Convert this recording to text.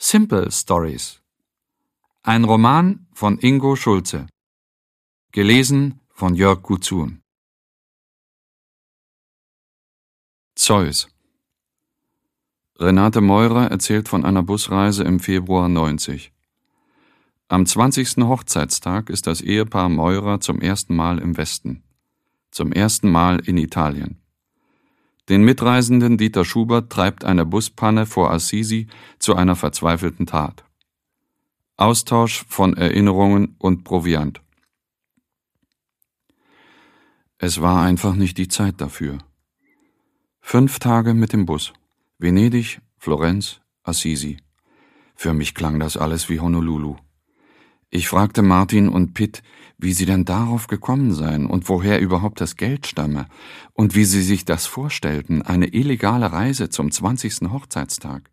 Simple Stories. Ein Roman von Ingo Schulze. Gelesen von Jörg Guzun. Zeus. Renate Meurer erzählt von einer Busreise im Februar 90. Am 20. Hochzeitstag ist das Ehepaar Meurer zum ersten Mal im Westen. Zum ersten Mal in Italien. Den Mitreisenden Dieter Schubert treibt eine Buspanne vor Assisi zu einer verzweifelten Tat. Austausch von Erinnerungen und Proviant. Es war einfach nicht die Zeit dafür. 5 Tage mit dem Bus. Venedig, Florenz, Assisi. Für mich klang das alles wie Honolulu. Ich fragte Martin und Pitt, wie sie denn darauf gekommen seien und woher überhaupt das Geld stamme und wie sie sich das vorstellten, eine illegale Reise zum 20. Hochzeitstag.